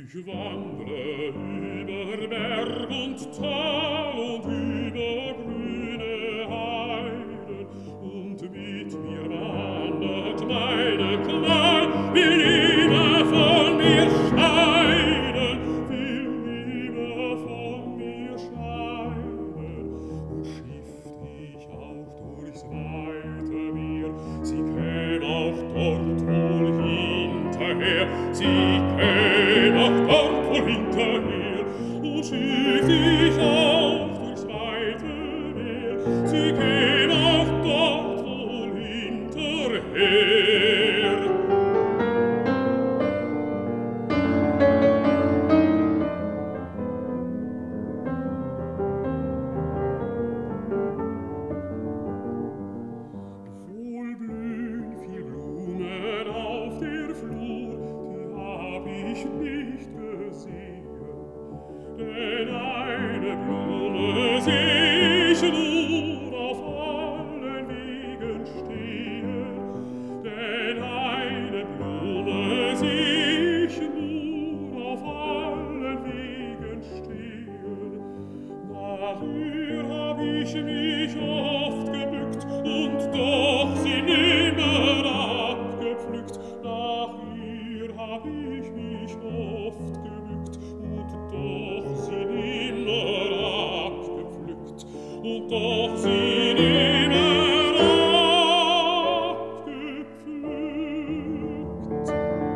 Ich wandre über Berg und Tal und über grüne Heiden, und mit mir wandert meine Qual, will lieber von mir scheiden, will lieber von mir scheiden. Und schifft ich auch durchs weite Meer, sie käm auch dort wohl hinterher, sie käm auch dort wohl hinterher. Und schifft ich auch durchs weite Meer, sie käm auch dort wohl hinterher. Wohl blühen viel Blumen auf der Flur, die hab ich nicht gesehen. Denn eine Blume seh ich nur auf allen Wegen stehen. Denn eine Blume seh ich nur auf allen Wegen stehen. Nach ihr hab ich mich oft gebückt und doch sie nimmer abgepflückt. Nach ihr hab ich mich oft gebückt und doch sie nimmer abgepflückt. Und doch sie nimmer abgepflückt.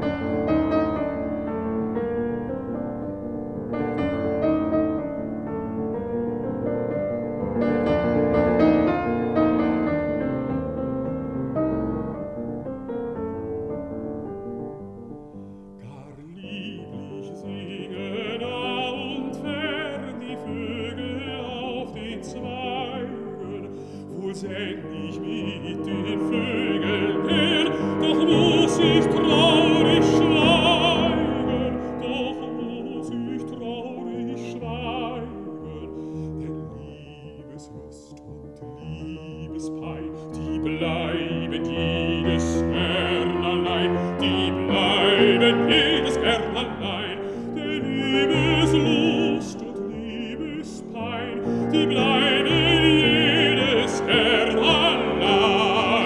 Gar lieblich singen nah und fern die Vögel auf den Zweigen. Wohl säng ich mit den Vögeln her, doch muss ich traurig schweigen, doch muss ich traurig schweigen. Denn Liebeslust und Liebespein, die bleiben jedes Gern allein, die bleiben jedes Gern allein. Denn Liebeslust und Liebespein, die bleiben jedes Gern allein.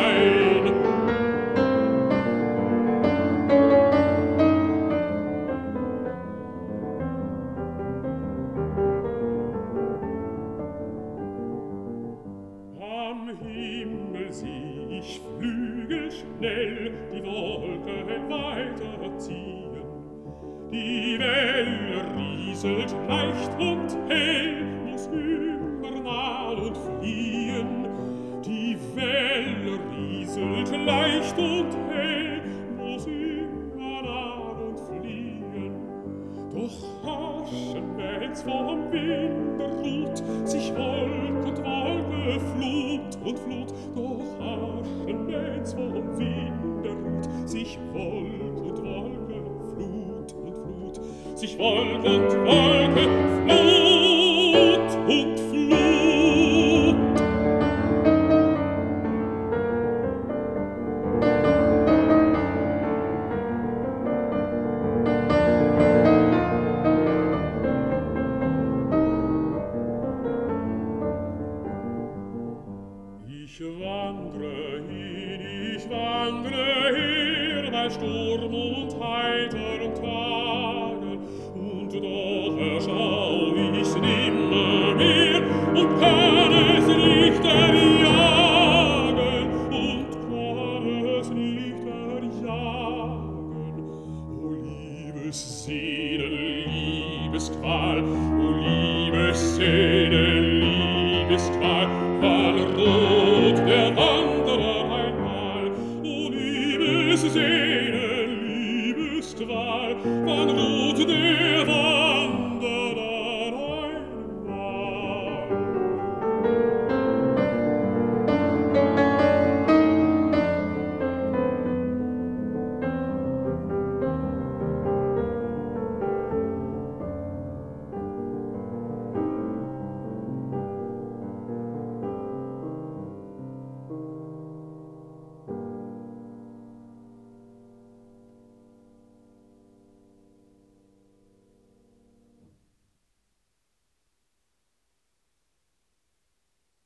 Am Himmel sieh ich Flügel schnell die Wolken weiterziehen. Die Welle rieselt leicht und hell, muss immer nahen und fliehen. Die Welle rieselt leicht und hell, muss immer nahen und fliehen. Doch haschen, wenn's vom Winde ruht, sich Wolk und Wolke, Flut und Flut. Doch haschen, wenn's vom Winde ruht, sich Wolk und Wolke, Flut und Flut. Sich Wolk und Wolke, Flut und Flut. Ich wandre her bei Sturm und heiteren Tagen, und doch erschau ich's nimmer mehr und kann es nicht erjagen, und kann es nicht erjagen. O Liebesseele, Liebesqual, o Liebesseele, Liebesqual, wann ruht der Wanderer einmal? O Liebesseele, Liebesqual, wann ruht der